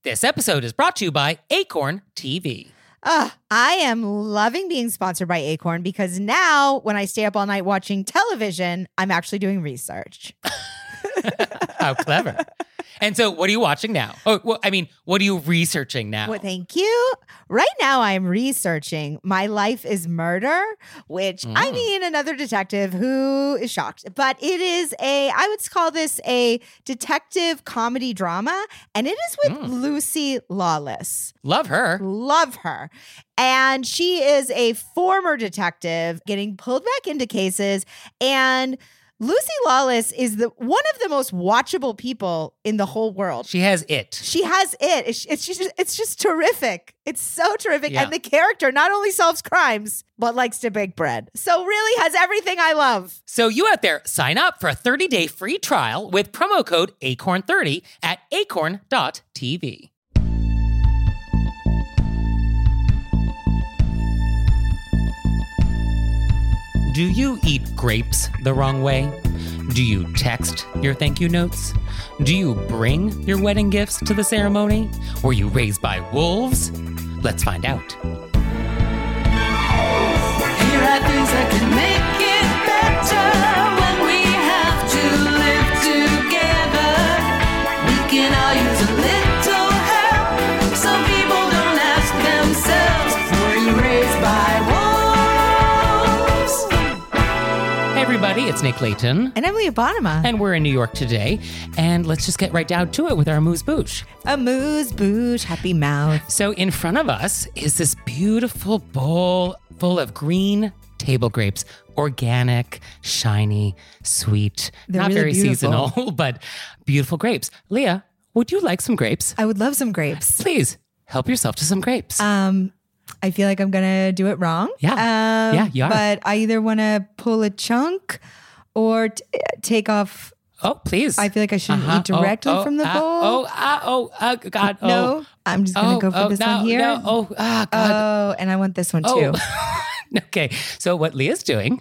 This episode is brought to you by Acorn TV. I am loving being sponsored by Acorn because now when I stay up all night watching television, I'm actually doing research. How clever. And so what are you watching now? Oh, well, I mean, what are you researching now? Well, thank you. Right now I'm researching My Life is Murder, which I mean, another detective who is shocked. But it is I would call this a detective comedy drama. And it is with Lucy Lawless. Love her. Love her. And she is a former detective getting pulled back into cases. And Lucy Lawless is one of the most watchable people in the whole world. She has it. She has it. It's just terrific. It's so terrific. Yeah. And the character not only solves crimes, but likes to bake bread. So really has everything I love. So you out there, sign up for a 30-day free trial with promo code ACORN30 at acorn.tv. Do you eat grapes the wrong way? Do you text your thank you notes? Do you bring your wedding gifts to the ceremony? Were you raised by wolves? Let's find out. Here are things that can make it better when we have to live together. We can all use a little help. Some people don't ask themselves, were you raised by wolves? Hey everybody, it's Nick Layton. And Emily Abonema. And we're in New York today. And let's just get right down to it with our amuse-bouche. Amuse-bouche, happy mouth. So in front of us is this beautiful bowl full of green table grapes. Organic, shiny, sweet. They're not really very beautiful. seasonal, but beautiful grapes. Leah, would you like some grapes? I would love some grapes. Please, help yourself to some grapes. I feel like I'm going to do it wrong. Yeah. Yeah, you are. But I either want to pull a chunk or take off. Oh, please. I feel like I shouldn't eat directly from the bowl. God. No, I'm just going to go for this one here. God. Oh, and I want this one too. Okay. So what Leah's doing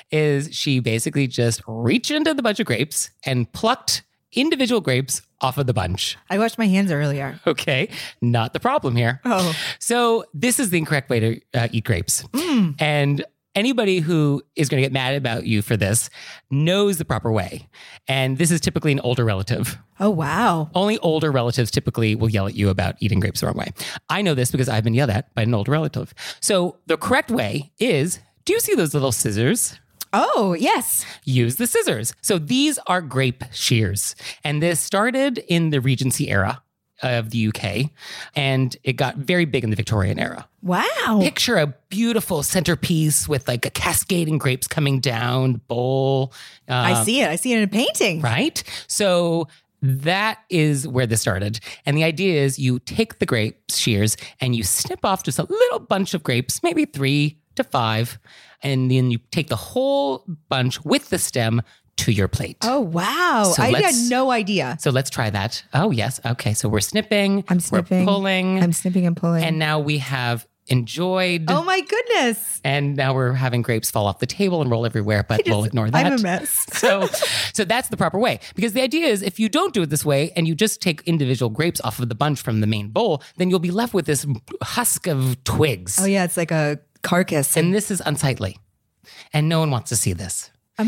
is she basically just reached into the bunch of grapes and plucked individual grapes off of the bunch. I washed my hands earlier. Okay. Not the problem here. Oh. So this is the incorrect way to eat grapes. And anybody who is going to get mad about you for this knows the proper way. And this is typically an older relative. Oh, wow. Only older relatives typically will yell at you about eating grapes the wrong way. I know this because I've been yelled at by an older relative. So the correct way is, do you see those little scissors? Oh, yes. Use the scissors. So these are grape shears. And this started in the Regency era of the UK. And it got very big in the Victorian era. Wow. Picture a beautiful centerpiece with like a cascading grapes coming down the bowl. I see it. I see it in a painting. Right? So that is where this started. And the idea is you take the grape shears and you snip off just a little bunch of grapes, maybe 3 to 5, and then you take the whole bunch with the stem to your plate. Oh, wow. So I had let's- no idea. So let's try that. Oh, yes. Okay. So we're snipping. I'm snipping. We're pulling. I'm snipping and pulling. And now we have enjoyed. Oh, my goodness. And now we're having grapes fall off the table and roll everywhere, but we'll ignore that. I'm a mess. So that's the proper way. Because the idea is if you don't do it this way and you just take individual grapes off of the bunch from the main bowl, then you'll be left with this husk of twigs. Oh, yeah. It's like a carcass. And this is unsightly. And no one wants to see this.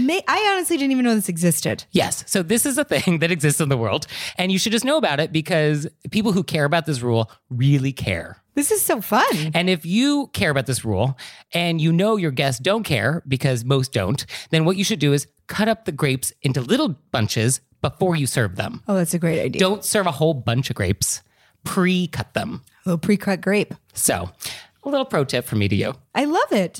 I honestly didn't even know this existed. Yes. So this is a thing that exists in the world. And you should just know about it because people who care about this rule really care. This is so fun. And if you care about this rule and you know your guests don't care because most don't, then what you should do is cut up the grapes into little bunches before you serve them. Oh, that's a great idea. Don't serve a whole bunch of grapes. Pre-cut them. A little pre-cut grape. So a little pro tip from me to you. I love it.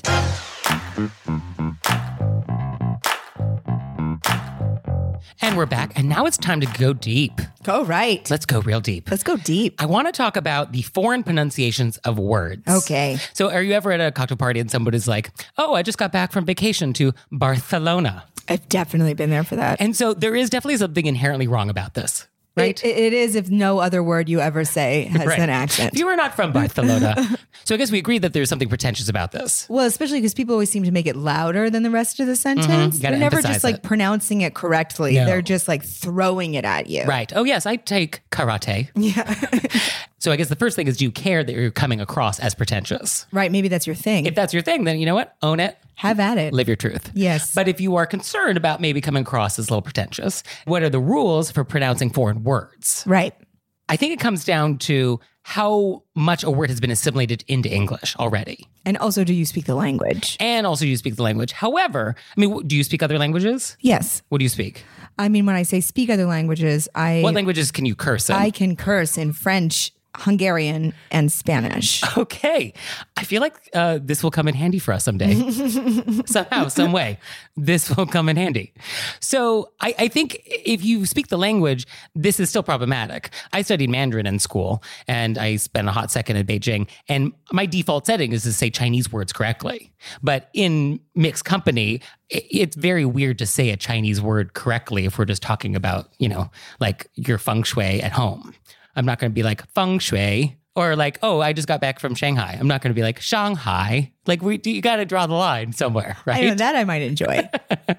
And we're back. And now it's time to go deep. Go right. Let's go real deep. Let's go deep. I want to talk about the foreign pronunciations of words. Okay. So are you ever at a cocktail party and somebody's like, oh, I just got back from vacation to Barcelona. I've definitely been there for that. And so there is definitely something inherently wrong about this. Right? It is if no other word you ever say has Right. an accent. You are not from Barcelona. So I guess we agree that there's something pretentious about this. Well, especially because people always seem to make it louder than the rest of the sentence. You gotta They're never emphasize just like it. pronouncing it correctly. No. They're just like throwing it at you. Right. Oh, yes, I take karate. Yeah. So I guess the first thing is, do you care that you're coming across as pretentious? Right. Maybe that's your thing. If that's your thing, then you know what? Own it. Have at it. Live your truth. Yes. But if you are concerned about maybe coming across as a little pretentious, what are the rules for pronouncing foreign words? Right. I think it comes down to how much a word has been assimilated into English already. And also, do you speak the language? And also, you speak the language. However, I mean, do you speak other languages? Yes. What do you speak? I mean, when I say speak other languages, What languages can you curse in? I can curse in French, Hungarian, and Spanish. Okay. I feel like this will come in handy for us someday. Somehow, some way, this will come in handy. So I think if you speak the language, this is still problematic. I studied Mandarin in school, and I spent a hot second in Beijing, and my default setting is to say Chinese words correctly. But in mixed company, it's very weird to say a Chinese word correctly if we're just talking about, like your feng shui at home. I'm not going to be like feng shui or like, oh, I just got back from Shanghai. I'm not going to be like Shanghai. Like you got to draw the line somewhere, right? I know that I might enjoy.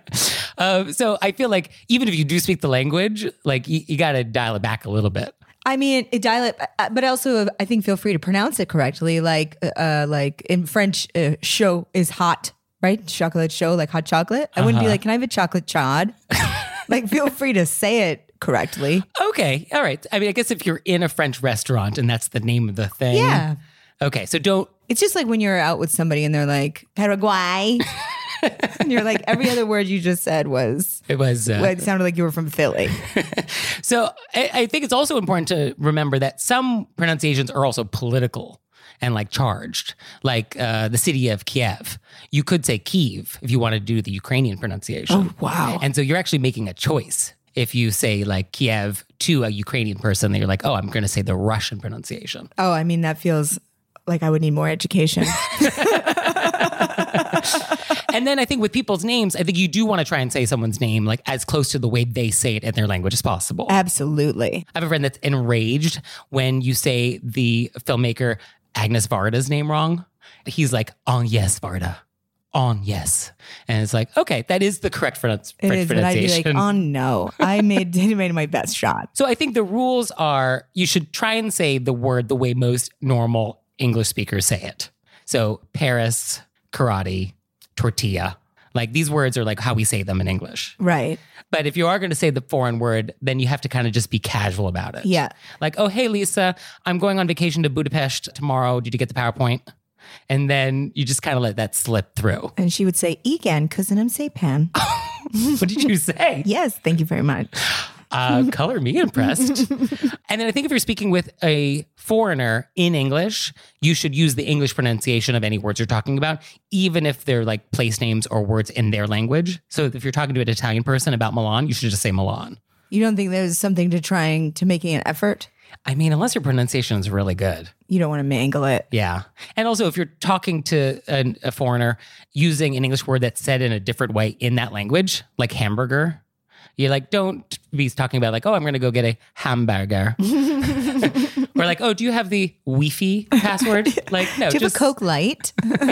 So I feel like even if you do speak the language, like you got to dial it back a little bit. I mean, dial it, but also I think feel free to pronounce it correctly. Like in French, chaud is hot, right? Chocolate chaud, like hot chocolate. I wouldn't be like, can I have a chocolate chaude? Like, feel free to say it correctly. Okay. All right. I mean, I guess if you're in a French restaurant and that's the name of the thing. Yeah. Okay. So don't. It's just like when you're out with somebody and they're like, Paraguay. And you're like, every other word you just said was. It was. It sounded like you were from Philly. So I think it's also important to remember that some pronunciations are also political and like charged, like the city of Kiev. You could say Kyiv if you want to do the Ukrainian pronunciation. Oh, wow. And so you're actually making a choice. If you say like Kiev to a Ukrainian person, then you're like, oh, I'm going to say the Russian pronunciation. Oh, I mean, that feels like I would need more education. And then I think with people's names, I think you do want to try and say someone's name like as close to the way they say it in their language as possible. Absolutely. I have a friend that's enraged when you say the filmmaker Agnes Varda's name wrong. He's like, Agnes Varda. Yes. And it's like, okay, that is the correct French pronunciation. But I'd be like, oh no, I made my best shot. So I think the rules are you should try and say the word the way most normal English speakers say it. So Paris, karate, tortilla. Like these words are like how we say them in English. Right. But if you are going to say the foreign word, then you have to kind of just be casual about it. Yeah. Like, oh, hey, Lisa, I'm going on vacation to Budapest tomorrow. Did you get the PowerPoint? And then you just kind of let that slip through. And she would say, Igen, cousin say pan. What did you say? Yes, thank you very much. Color me impressed. And then I think if you're speaking with a foreigner in English, you should use the English pronunciation of any words you're talking about, even if they're like place names or words in their language. So if you're talking to an Italian person about Milan, you should just say Milan. You don't think there's something to making an effort? I mean, unless your pronunciation is really good. You don't want to mangle it. Yeah. And also, if you're talking to a foreigner using an English word that's said in a different way in that language, like hamburger, you like don't be talking about like, oh, I'm going to go get a hamburger. Or like, oh, do you have the Wi-Fi password? Like, no. Do you have a Coke Light?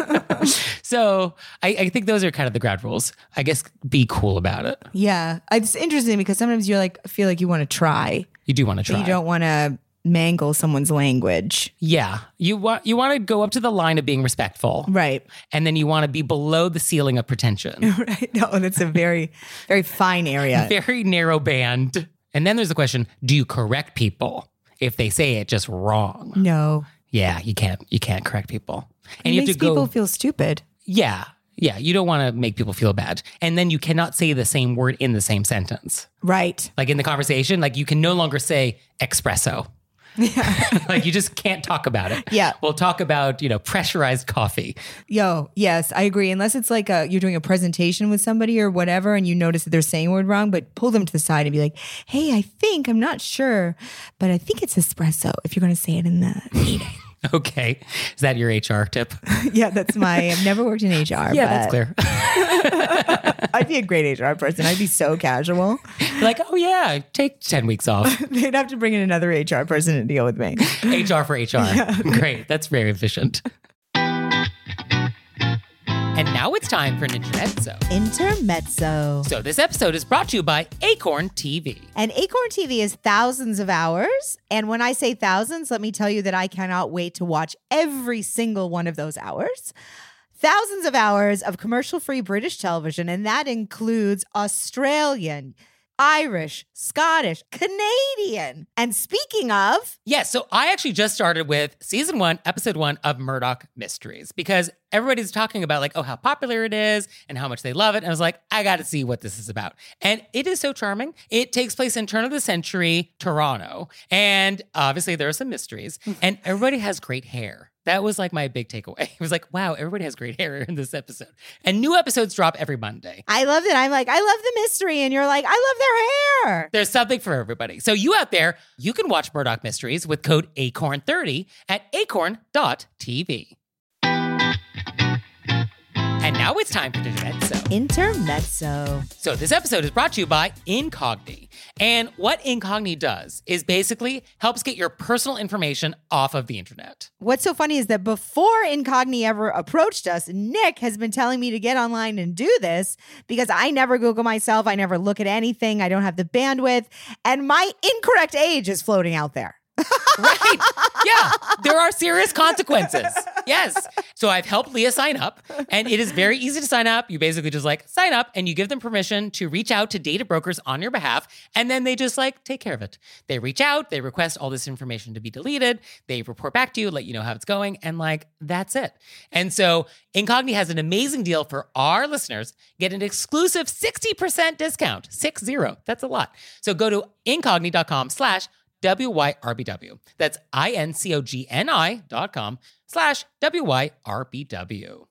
So I think those are kind of the ground rules. I guess be cool about it. Yeah. It's interesting because sometimes you're like, feel like you want to try. You do want to try. But you don't want to mangle someone's language. Yeah. You want to go up to the line of being respectful. Right. And then you want to be below the ceiling of pretension. Right. No, that's a very, very fine area. Very narrow band. And then there's the question, do you correct people if they say it just wrong? No. Yeah, you can't correct people. And It you makes have to go. people feel stupid. Yeah. You don't want to make people feel bad. And then you cannot say the same word in the same sentence. Right. Like in the conversation, like you can no longer say espresso. Yeah. Like you just can't talk about it. Yeah. We'll talk about, pressurized coffee. Yes, I agree. Unless it's like you're doing a presentation with somebody or whatever and you notice that they're saying a word wrong, but pull them to the side and be like, hey, I'm not sure, but I think it's espresso if you're going to say it in the meeting. Okay. Is that your HR tip? Yeah, I've never worked in HR. Yeah, but that's clear. I'd be a great HR person. I'd be so casual. Like, oh yeah, take 10 weeks off. They'd have to bring in another HR person to deal with me. HR for HR. Great. That's very efficient. And now it's time for an intermezzo. Intermezzo. So this episode is brought to you by Acorn TV. And Acorn TV is thousands of hours. And when I say thousands, let me tell you that I cannot wait to watch every single one of those hours. Thousands of hours of commercial-free British television, and that includes Australian, Irish, Scottish, Canadian. And speaking of, Yes, so I actually just started with season 1, episode 1 of Murdoch Mysteries because everybody's talking about like, oh, how popular it is and how much they love it. And I was like, I got to see what this is about. And it is so charming. It takes place in turn of the century Toronto. And obviously there are some mysteries and everybody has great hair. That was like my big takeaway. It was like, wow, everybody has great hair in this episode. And new episodes drop every Monday. I love that. I'm like, I love the mystery. And you're like, I love their hair. There's something for everybody. So you out there, you can watch Murdoch Mysteries with code ACORN30 at acorn.tv. And now it's time for Intermezzo. Intermezzo. So this episode is brought to you by Incogni. And what Incogni does is basically helps get your personal information off of the internet. What's so funny is that before Incogni ever approached us, Nick has been telling me to get online and do this because I never Google myself. I never look at anything. I don't have the bandwidth. And my incorrect age is floating out there. Right. Yeah. There are serious consequences. Yes. So I've helped Leah sign up and it is very easy to sign up. You basically just like sign up and you give them permission to reach out to data brokers on your behalf. And then they just like take care of it. They reach out, they request all this information to be deleted. They report back to you, let you know how it's going. And like, that's it. And so Incogni has an amazing deal for our listeners. Get an exclusive 60% discount. 60. That's a lot. So go to incogni.com/WYRBW. That's incogni.com/WYRBW.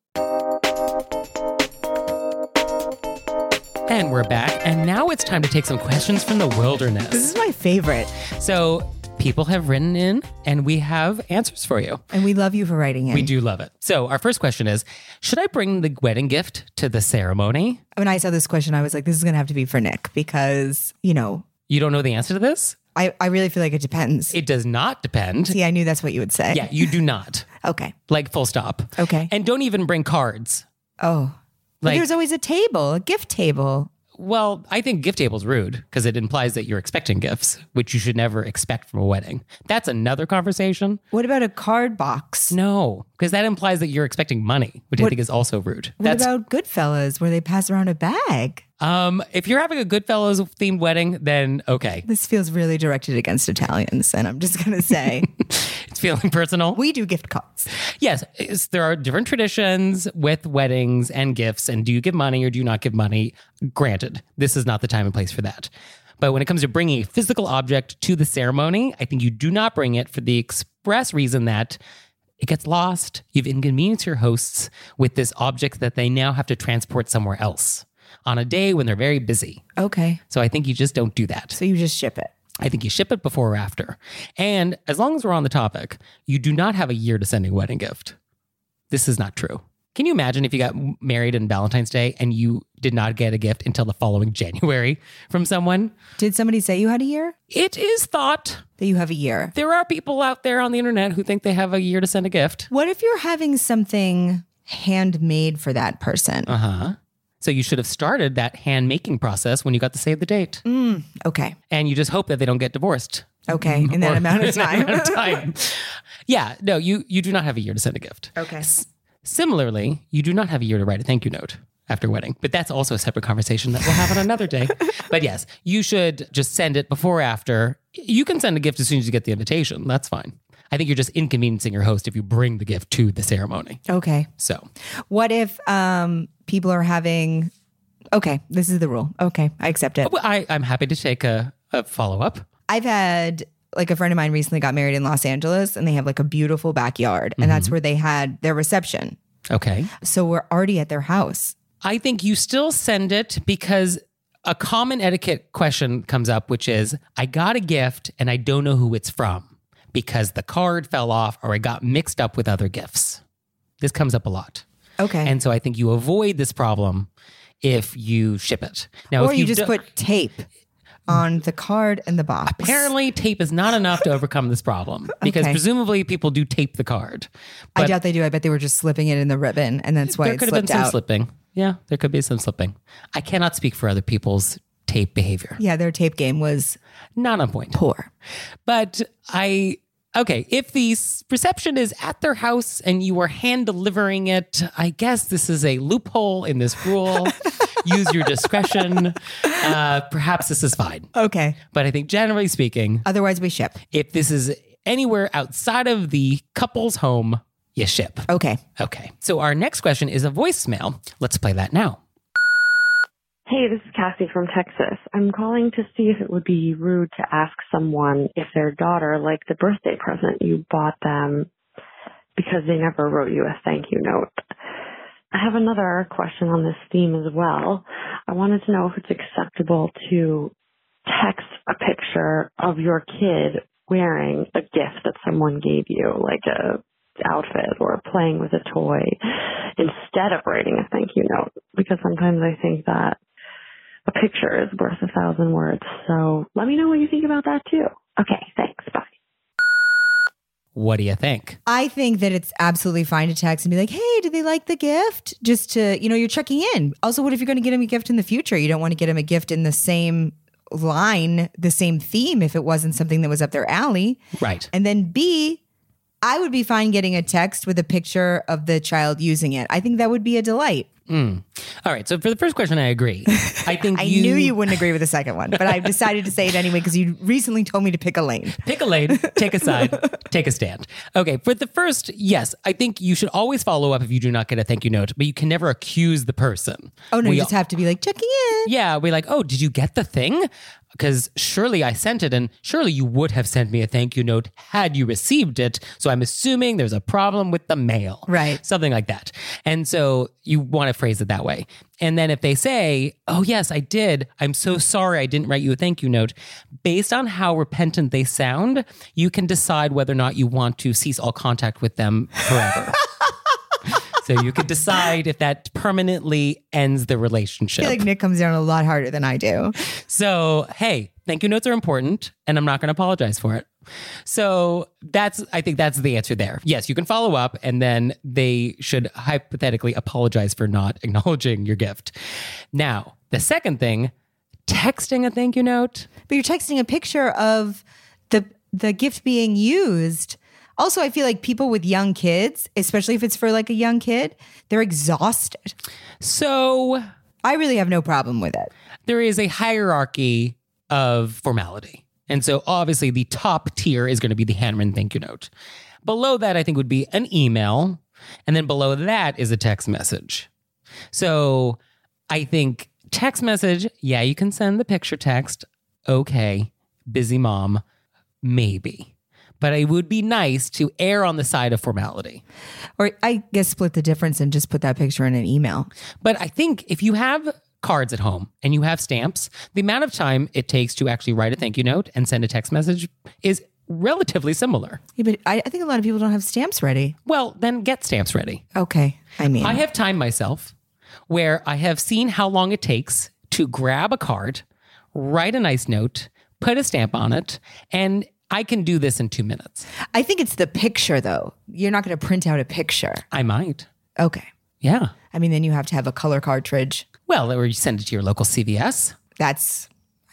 And we're back. And now it's time to take some questions from the wilderness. This is my favorite. So people have written in and we have answers for you. And we love you for writing in. We do love it. So our first question is, should I bring the wedding gift to the ceremony? When I saw this question, I was like, this is going to have to be for Nick because, you know, You don't know the answer to this? I really feel like it depends. It does not depend. See, I knew that's what you would say. Yeah, you do not. Okay. Like full stop. Okay. And don't even bring cards. Oh. But Like- there's always a table, a gift table. Well, I think gift table's rude because it implies that you're expecting gifts, which you should never expect from a wedding. That's another conversation. What about a card box? No, because that implies that you're expecting money, which I think is also rude. What about Goodfellas where they pass around a bag? If you're having a Goodfellas themed wedding, then okay. This feels really directed against Italians, and I'm just going to say It's feeling personal. we do gift cards. Yes, there are different traditions with weddings and gifts. And do you give money or do you not give money? Granted, this is not the time and place for that. But when it comes to bringing a physical object to the ceremony, I think you do not bring it for the express reason that it gets lost. You've inconvenienced your hosts with this object that they now have to transport somewhere else on a day when they're very busy. Okay. So I think you just don't do that. So you just ship it. I think you ship it before or after. And as long as we're on the topic, you do not have a year to send a wedding gift. This is not true. Can you imagine if you got married on Valentine's Day and you did not get a gift until the following January from someone? Did somebody say you had a year? It is thought. That you have a year? There are people out there on the internet who think they have a year to send a gift. What if you're having something handmade for that person? Uh-huh. So you should have started that hand making process when you got to save the date. Okay. And you just hope that they don't get divorced. Okay. In that Or- amount of in that time. amount of time. Yeah, no, you do not have a year to send a gift. Okay. Similarly, you do not have a year to write a thank you note after wedding, but that's also a separate conversation that we'll have on another day. But yes, you should just send it before or after. You can send a gift as soon as you get the invitation. That's fine. I think you're just inconveniencing your host if you bring the gift to the ceremony. Okay. So What if people are having... Okay, this is the rule. Okay, I accept it. well, I'm happy to take a follow-up. I've had like a friend of mine recently got married in Los Angeles and they have like a beautiful backyard and that's where they had their reception. Okay. So we're already at their house. I think you still send it because a common etiquette question comes up, which is, I got a gift and I don't know who it's from because the card fell off or it got mixed up with other gifts. This comes up a lot. Okay. And so I think you avoid this problem if you ship it. Now, or if you just do- put tape. on the card and the box. Apparently, tape is not enough to overcome this problem because Okay. presumably people do tape the card. I But doubt they do. I bet they were just slipping it in the ribbon, and that's why there it could have been slipped some out. slipping. Yeah, there could be some slipping. I cannot speak for other people's tape behavior. Yeah, their tape game was Not on point. poor. But okay, if the reception is at their house and you are hand delivering it, I guess this is a loophole in this rule. Use your discretion. Perhaps this is fine. Okay. But I think generally speaking, Otherwise, we ship. if this is anywhere outside of the couple's home, you ship. Okay. Okay. So our next question is a voicemail. Let's play that now. Hey, this is Cassie from Texas. I'm calling to see if it would be rude to ask someone if their daughter liked the birthday present you bought them because they never wrote you a thank you note. I have another question on this theme as well. I wanted to know if it's acceptable to text a picture of your kid wearing a gift that someone gave you, like a outfit or playing with a toy, instead of writing a thank you note, because sometimes I think that a picture is worth 1,000 words. So let me know what you think about that too. Okay, thanks. Bye. What do you think? I think that it's absolutely fine to text and be like, hey, did they like the gift? Just to, you're checking in. Also, what if you're going to get them a gift in the future? You don't want to get them a gift in the same line, the same theme, if it wasn't something that was up their alley. Right. And then B, I would be fine getting a text with a picture of the child using it. I think that would be a delight. All right. So for the first question, I agree. I think I knew you wouldn't agree with the second one, but I decided to say it anyway because you recently told me to pick a lane. pick a lane, take a side, take a stand. Okay. For the first, yes, I think you should always follow up if you do not get a thank you note, but you can never accuse the person. Oh, no, We you just have to be like, checking in. Yeah, we're like, oh, did you get the thing? Because surely I sent it, and surely you would have sent me a thank you note had you received it. So I'm assuming there's a problem with the mail. Right. Something like that. And so you want to phrase it that way. And then if they say, oh, yes, I did. I'm so sorry I didn't write you a thank you note. Based on how repentant they sound, you can decide whether or not you want to cease all contact with them forever. So you could decide if that permanently ends the relationship. I feel like Nick comes down a lot harder than I do. So, hey, thank you notes are important, and I'm not going to apologize for it. So I think that's the answer there. Yes, you can follow up, and then they should hypothetically apologize for not acknowledging your gift. Now, the second thing, texting a thank you note. But you're texting a picture of the gift being used. Also, I feel like people with young kids, especially if it's for like a young kid, they're exhausted. So I really have no problem with it. there is a hierarchy of formality. And so obviously the top tier is going to be the handwritten thank you note. Below that, I think would be an email. And then below that is a text message. So I think text message, yeah, you can send the picture text. Okay. Busy mom, maybe. But it would be nice to err on the side of formality. Or I guess split the difference and just put that picture in an email. But I think if you have cards at home and you have stamps, the amount of time it takes to actually write a thank you note and send a text message is relatively similar. Yeah, but I think a lot of people don't have stamps ready. Well, then get stamps ready. Okay. I have timed myself where I have seen how long it takes to grab a card, write a nice note, put a stamp on it, and I can do this in 2 minutes. I think it's the picture, though. You're not going to print out a picture. I might. Okay. Yeah. Then you have to have a color cartridge. Well, or you send it to your local CVS. That's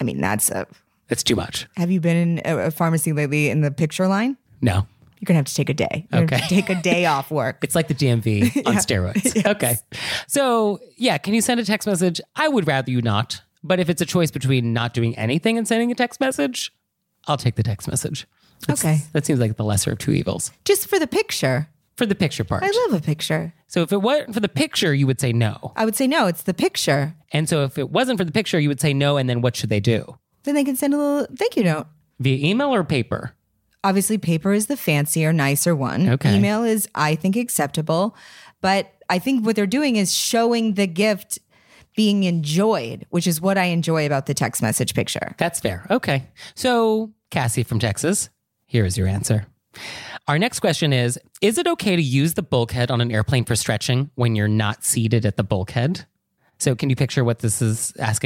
It's too much. have you been in a pharmacy lately in the picture line? No. You're going to have to take a day. You're gonna have to take a day off work. It's like the DMV on steroids. Yes. Okay. So, yeah, can you send a text message? I would rather you not. But if it's a choice between not doing anything and sending a text message, I'll take the text message. Okay. That seems like the lesser of two evils. Just for the picture. For the picture part. I love a picture. So if it wasn't for the picture, you would say no. I would say no, it's the picture. And so if it wasn't for the picture, you would say no. And then what should they do? Then they can send a little thank you note. Via email or paper? Obviously, paper is the fancier, nicer one. Okay. Email is, I think, acceptable. But I think what they're doing is showing the gift being enjoyed, which is what I enjoy about the text message picture. That's fair. Okay. So Cassie from Texas, here is your answer. Our next question is it okay to use the bulkhead on an airplane for stretching when you're not seated at the bulkhead? So can you picture what this is asking?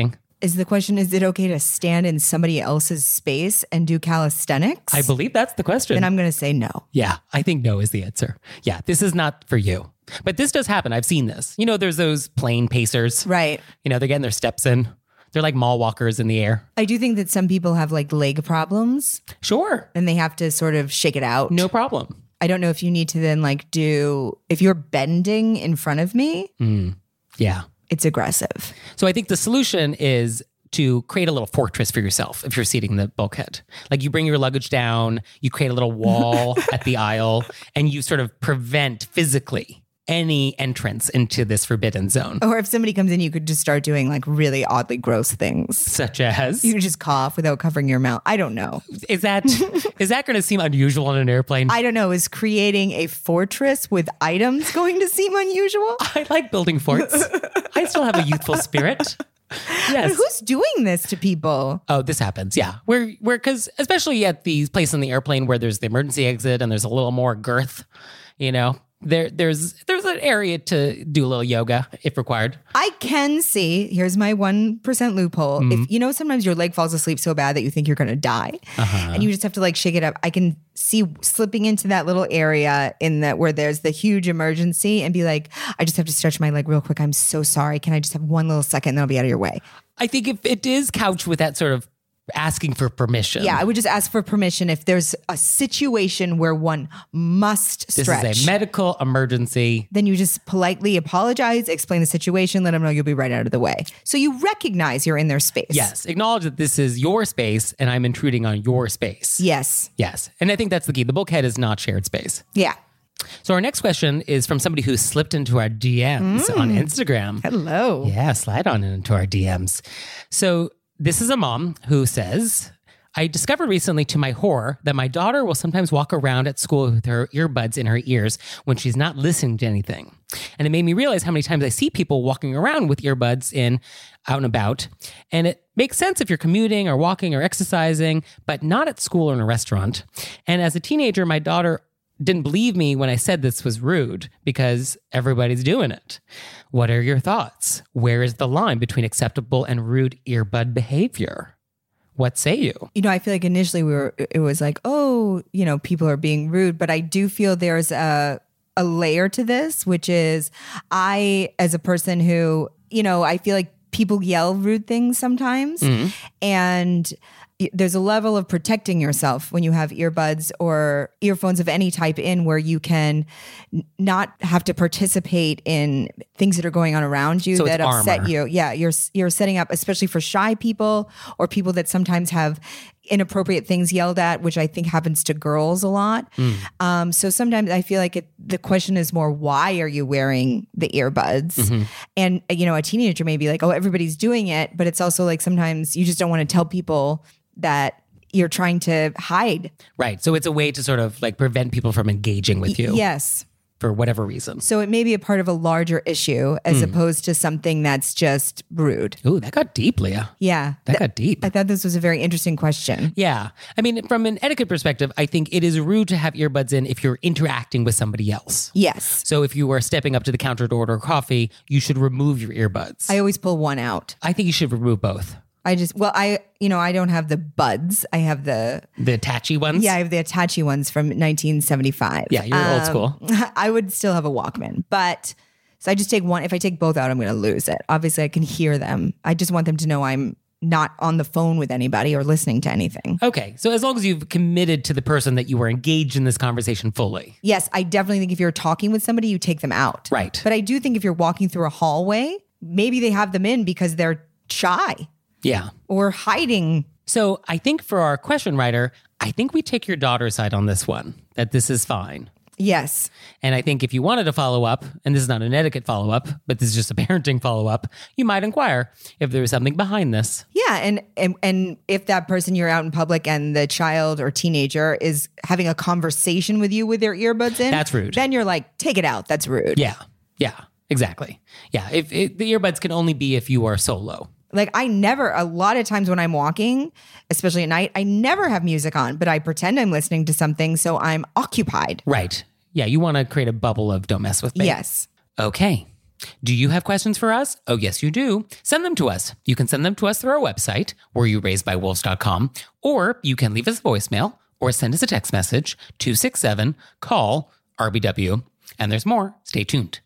Is the question, is it okay to stand in somebody else's space and do calisthenics? I believe that's the question. Then I'm going to say no. Yeah, I think no is the answer. Yeah, this is not for you. But this does happen. I've seen this. You know, there's those plane pacers. Right. You know, they're getting their steps in. They're like mall walkers in the air. I do think that some people have like leg problems Sure. and they have to sort of shake it out. No problem. I don't know if you need to then like if you're bending in front of me, Yeah. it's aggressive. So I think the solution is to create a little fortress for yourself if you're seating the bulkhead. Like you bring your luggage down, you create a little wall at the aisle, and you sort of prevent physically any entrance into this forbidden zone. Or if somebody comes in, you could just start doing like really oddly gross things. Such as, You could just cough without covering your mouth. I don't know. is that going to seem unusual on an airplane? I don't know. Is creating a fortress with items going to seem unusual? I like building forts. I still have a youthful spirit. Yes. But who's doing this to people? Oh, this happens. Yeah. We're because especially at these places on the airplane where there's the emergency exit and there's a little more girth, you know, there's an area to do a little yoga if required. I can see, here's my 1% loophole. If you know, sometimes your leg falls asleep so bad that you think you're going to die and you just have to like shake it up. I can see slipping into that little area where there's the huge emergency and be like, I just have to stretch my leg real quick. I'm so sorry. Can I just have one little second and then I'll be out of your way? I think if it is couched with that sort of asking for permission. Yeah, I would just ask for permission if there's a situation where one must stretch. This is a medical emergency. Then you just politely apologize, explain the situation, let them know you'll be right out of the way. So you recognize you're in their space. Yes. Acknowledge that this is your space and I'm intruding on your space. Yes. Yes. And I think that's the key. The bulkhead is not shared space. Yeah. So our next question is from somebody who slipped into our DMs on Instagram. Hello. Yeah, slide on into our DMs. So this is a mom who says, I discovered recently to my horror that my daughter will sometimes walk around at school with her earbuds in her ears when she's not listening to anything. And it made me realize how many times I see people walking around with earbuds in out and about. And it makes sense if you're commuting or walking or exercising, but not at school or in a restaurant. And as a teenager, my daughter didn't believe me when I said this was rude because everybody's doing it. What are your thoughts? Where is the line between acceptable and rude earbud behavior? What say you? You know, I feel like initially it was like, oh, you know, people are being rude, but I do feel there's a layer to this, which is I, as a person who, you know, I feel like people yell rude things sometimes. And there's a level of protecting yourself when you have earbuds or earphones of any type in where you can not have to participate in things that are going on around you So that it's upset armor. you. Yeah, you're setting up, especially for shy people or people that sometimes have inappropriate things yelled at, which I think happens to girls a lot. So sometimes I feel like the question is more, why are you wearing the earbuds? And, you know, a teenager may be like, oh, everybody's doing it. But it's also like sometimes you just don't want to tell people that you're trying to hide. Right. So it's a way to sort of like prevent people from engaging with you Yes. for whatever reason. So it may be a part of a larger issue as opposed to something that's just rude. Ooh, that got deep, Leah. Yeah. That got deep. I thought this was a very interesting question. Yeah. I mean, from an etiquette perspective, I think it is rude to have earbuds in if you're interacting with somebody else. Yes. So if you are stepping up to the counter to order coffee, you should remove your earbuds. I always pull one out. I think you should remove both. I don't have the buds. I have the attachy ones? I have the Hitachi ones from 1975. Yeah, you're old school. I would still have a Walkman, but so I just take one. If I take both out, I'm going to lose it. Obviously, I can hear them. I just want them to know I'm not on the phone with anybody or listening to anything. Okay. So as long as you've committed to the person that you were engaged in this conversation fully. Yes, I definitely think if you're talking with somebody, you take them out. Right. But I do think if you're walking through a hallway, maybe they have them in because they're shy Yeah. or hiding. So I think for our question writer, I think we take your daughter's side on this one, that this is fine. Yes. And I think if you wanted to follow up, and this is not an etiquette follow up, but this is just a parenting follow up, you might inquire if there is something behind this. Yeah, and if that person you're out in public and the child or teenager is having a conversation with you with their earbuds in, That's rude. Then you're like, take it out. That's rude. Yeah. Yeah. Exactly. Yeah. If the earbuds can only be if you are solo. Like a lot of times when I'm walking, especially at night, I never have music on, but I pretend I'm listening to something so I'm occupied. Right. Yeah. You want to create a bubble of don't mess with me. Yes. Okay. Do you have questions for us? Oh, yes, you do. Send them to us. You can send them to us through our website, wereyouRaisedByWolves.com, or you can leave us a voicemail or send us a text message, 267-CALL-RBW. And there's more. Stay tuned.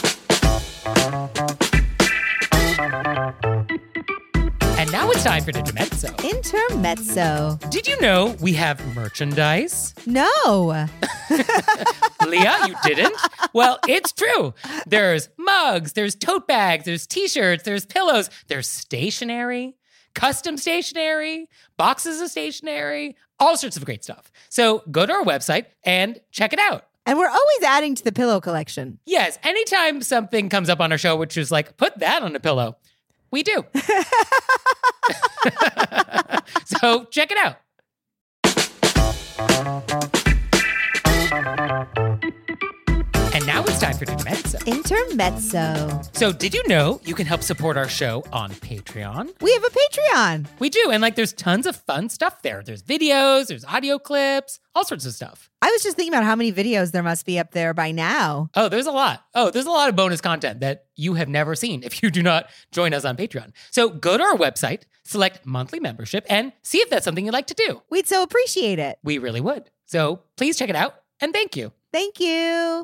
And now it's time for the Intermezzo. Intermezzo. Did you know we have merchandise? No. Leah, you didn't? Well, it's true. There's mugs, there's tote bags, there's t-shirts, there's pillows, there's stationery, custom stationery, boxes of stationery, all sorts of great stuff. So go to our website and check it out. And we're always adding to the pillow collection. Yes, anytime something comes up on our show, which is like, put that on a pillow, we do. So check it out. And now it's time for Intermezzo. Intermezzo. So did you know you can help support our show on Patreon? We have a Patreon. We do. And there's tons of fun stuff there. There's videos, there's audio clips, all sorts of stuff. I was just thinking about how many videos there must be up there by now. Oh, there's a lot. There's a lot of bonus content that you have never seen if you do not join us on Patreon. So go to our website, select monthly membership, and see if that's something you'd like to do. We'd so appreciate it. We really would. So please check it out, and thank you. Thank you.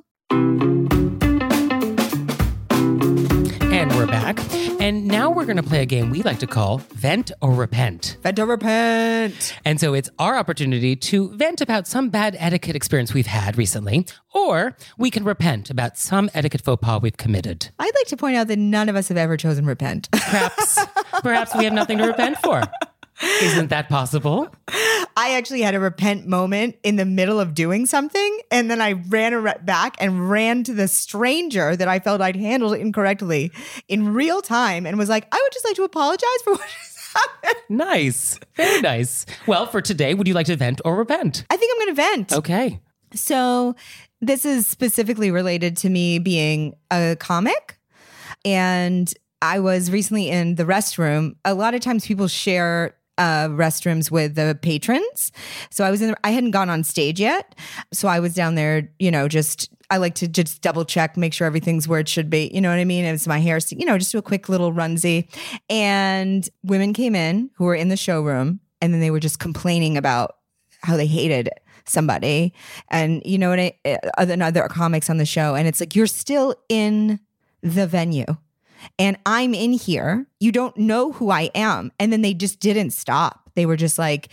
And we're back. And now we're going to play a game we like to call Vent or Repent. Vent or repent. And so it's our opportunity to vent about some bad etiquette experience we've had recently, or we can repent about some etiquette faux pas we've committed. I'd like to point out that none of us have ever chosen repent. Perhaps we have nothing to repent for. Isn't that possible? I actually had a repent moment in the middle of doing something, and then I ran back and ran to the stranger that I felt I'd handled incorrectly in real time and was like, I would just like to apologize for what just happened. Nice. Very nice. Well, for today, would you like to vent or repent? I think I'm going to vent. Okay. So this is specifically related to me being a comic, and I was recently in the restroom. A lot of times people share restrooms with the patrons. So I hadn't gone on stage yet. So I was down there, I like to just double check, make sure everything's where it should be. You know what I mean? It was my hair, just do a quick little runsy. And women came in who were in the showroom, and then they were just complaining about how they hated somebody. And other comics on the show. And it's like, you're still in the venue. And I'm in here. You don't know who I am. And then they just didn't stop. They were just like,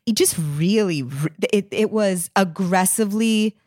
it was aggressively,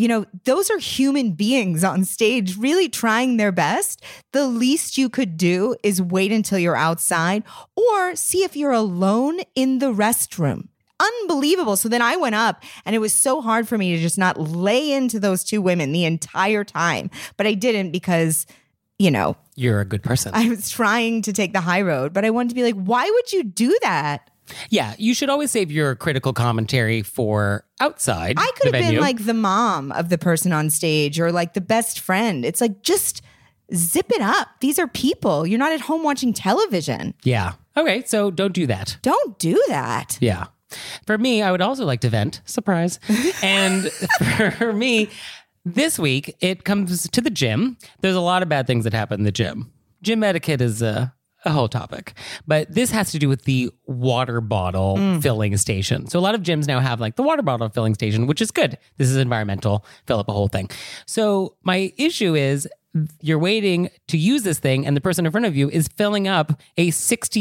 those are human beings on stage really trying their best. The least you could do is wait until you're outside or see if you're alone in the restroom. Unbelievable. So then I went up, and it was so hard for me to just not lay into those two women the entire time. But I didn't because, you're a good person. I was trying to take the high road, but I wanted to be like, why would you do that? Yeah, you should always save your critical commentary for outside. I could the have venue. been like the mom of the person on stage or like the best friend. It's like, just zip it up. These are people. You're not at home watching television. Yeah. Okay, so don't do that. Don't do that. Yeah. For me, I would also like to vent. Surprise. And for me, this week, it comes to the gym. There's a lot of bad things that happen in the gym. Gym etiquette is a whole topic. But this has to do with the water bottle filling station. So a lot of gyms now have the water bottle filling station, which is good. This is environmental, fill up a whole thing. So my issue is you're waiting to use this thing, and the person in front of you is filling up a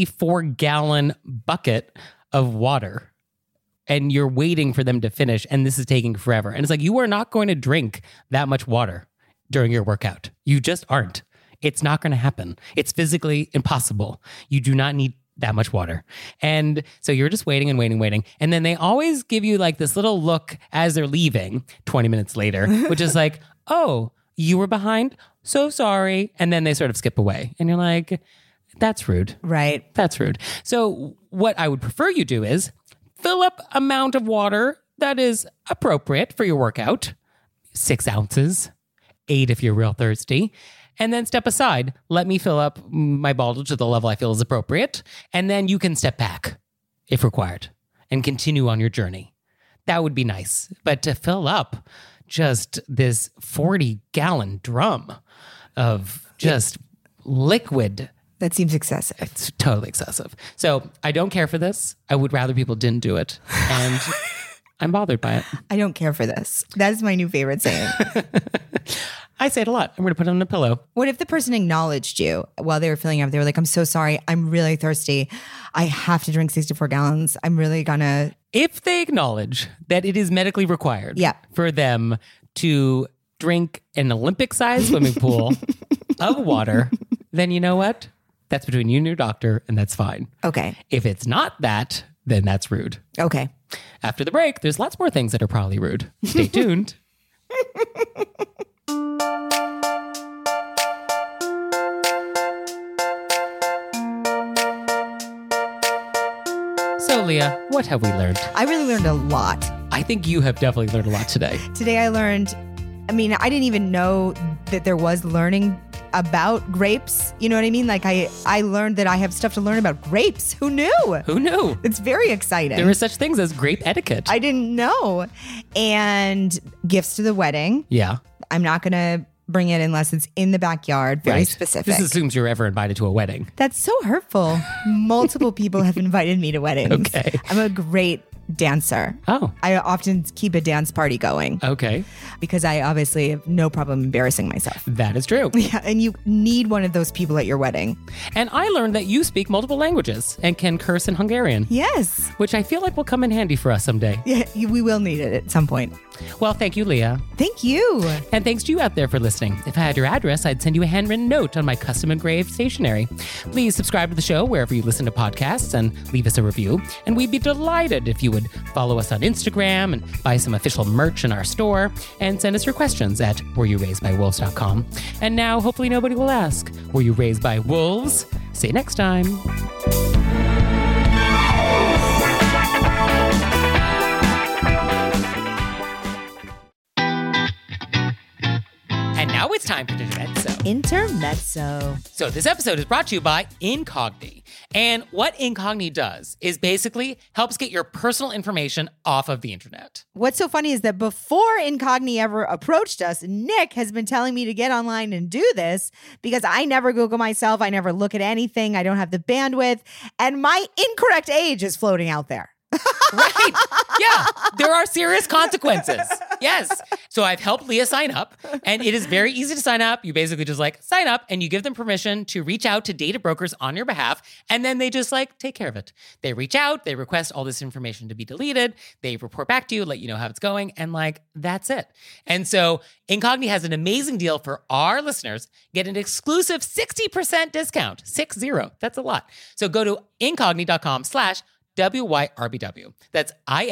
64-gallon bucket of water. And you're waiting for them to finish, and this is taking forever. And it's like, you are not going to drink that much water during your workout. You just aren't. It's not going to happen. It's physically impossible. You do not need that much water. And so you're just waiting and waiting. And then they always give you this little look as they're leaving 20 minutes later, which is like, oh, you were behind? So sorry. And then they sort of skip away. And you're like, that's rude. Right. That's rude. So what I would prefer you do is fill up amount of water that is appropriate for your workout, 6 ounces, 8 if you're real thirsty, and then step aside. Let me fill up my bottle to the level I feel is appropriate, and then you can step back if required and continue on your journey. That would be nice. But to fill up just this 40-gallon drum, of just liquid. That seems excessive. It's totally excessive. So I don't care for this. I would rather people didn't do it. And I'm bothered by it. I don't care for this. That is my new favorite saying. I say it a lot. I'm going to put it on a pillow. What if the person acknowledged you while they were filling up? They were like, I'm so sorry. I'm really thirsty. I have to drink 64 gallons. I'm really gonna. If they acknowledge that it is medically required Yeah. for them to drink an Olympic-sized swimming pool of water, then you know what? That's between you and your doctor, and that's fine. Okay. If it's not that, then that's rude. Okay. After the break, there's lots more things that are probably rude. Stay tuned. So, Leah, what have we learned? I really learned a lot. I think you have definitely learned a lot today. Today I learned, I didn't even know that there was learning about grapes. You know what I mean? Like I learned that I have stuff to learn about grapes. Who knew? Who knew? It's very exciting. There are such things as grape etiquette. I didn't know. And gifts to the wedding. Yeah. I'm not going to bring it unless it's in the backyard. Very Right. specific. This assumes you're ever invited to a wedding. That's so hurtful. Multiple people have invited me to weddings. Okay. I'm a great dancer. Oh, I often keep a dance party going okay. because I obviously have no problem embarrassing myself. That is true. Yeah, and you need one of those people at your wedding. And I learned that you speak multiple languages and can curse in Hungarian, Yes. which I feel like will come in handy for us someday. Yeah, we will need it at some point. Well, thank you, Leah. Thank you. And thanks to you out there for listening. If I had your address, I'd send you a handwritten note on my custom engraved stationery. Please subscribe to the show wherever you listen to podcasts and leave us a review. And we'd be delighted if you would follow us on Instagram and buy some official merch in our store and send us your questions at wereyouRaisedByWolves.com. And now, hopefully nobody will ask, were you raised by wolves? See you next time. And now it's time for Intermezzo. Intermezzo. So this episode is brought to you by Incogni. And what Incogni does is basically helps get your personal information off of the internet. What's so funny is that before Incogni ever approached us, Nick has been telling me to get online and do this because I never Google myself. I never look at anything. I don't have the bandwidth. And my incorrect age is floating out there. Right. Yeah. There are serious consequences. Yes. So I've helped Leah sign up, and it is very easy to sign up. You basically just sign up and you give them permission to reach out to data brokers on your behalf. And then they just take care of it. They reach out, they request all this information to be deleted. They report back to you, let you know how it's going. And that's it. And so Incogni has an amazing deal for our listeners. Get an exclusive 60% discount. 60. That's a lot. So go to incogni.com/WYRBW. That's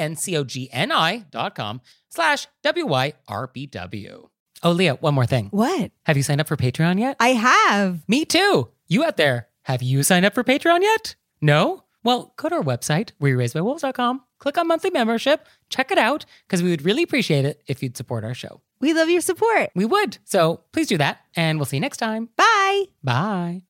incogni.com/WYRBW. Oh, Leah, one more thing. What? Have you signed up for Patreon yet? I have. Me too. You out there, have you signed up for Patreon yet? No? Well, go to our website, wereyouRaisedByWolves.com, click on monthly membership, check it out, because we would really appreciate it if you'd support our show. We love your support. We would. So please do that, and we'll see you next time. Bye. Bye.